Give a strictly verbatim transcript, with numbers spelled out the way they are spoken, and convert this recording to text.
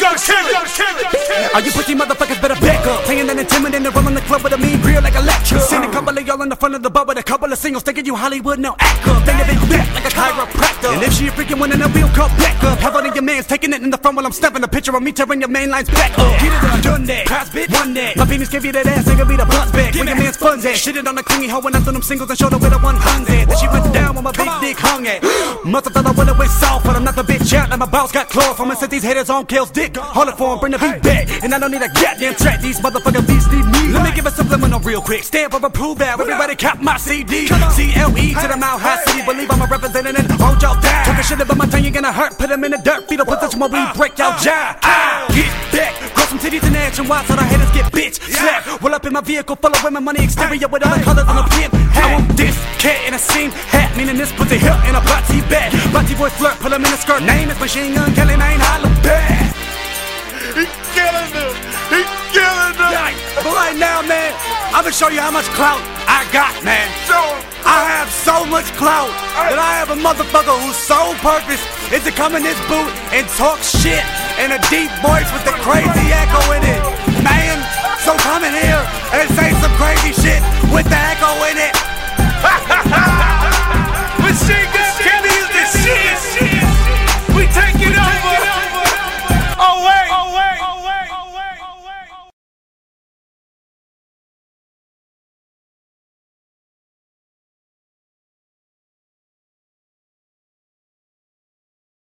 Young Killer. All you pussy motherfuckers better back up. Playing and intimidating, rolling the club with a mean grill like a lecture. Seen a couple of y'all in the front of the bar with a couple of singles thinking you Hollywood, no act up. Then they back like a chiropractor. And if she a freaking one, then the wheel come back up. Have one of your mans taking it in the front while I'm snapping a picture of me tearing your main lines back up. Get it done, done that. Pass bitch, one that. My penis give you that ass, nigga be the buzz back. Where your man's funds at. Shit it on the clingy hoe when I threw them singles and showed her where the one hung at. Then she went down where my big dick hung at. Mother thought I would've went soft, but I'm not the bitch out. Now my balls got claws from it. Set these haters on Kale's dick. Hold it for him, bring the beat back. And I don't need a goddamn track. These motherfuckers beats need me. Let me give a subliminal real quick. Stamp of approval. Everybody cop my C D. C L E to the Mount High City. Believe I'm a representative and hold y'all down. Talking shit about my tongue, you gonna hurt. Put them in the dirt. Fetal position while we break y'all jaw. Get back. Cross some titties in action. Watch how the haters get bitch slapped. Roll up in my vehicle full of women. Money exterior with other colors on the pimp. I want this cat in a seam hat. Meaning this pussy hip in a body bag. Body boy flirt. Put him in a skirt. Name is Machine Gun Kelly. Name holla back. He killing them. He killing them. Yeah, but right now, man, I'm gonna show you how much clout I got, man. Show him. I have so much clout that I have a motherfucker whose sole purpose is to come in this booth and talk shit in a deep voice with the crazy echo in it.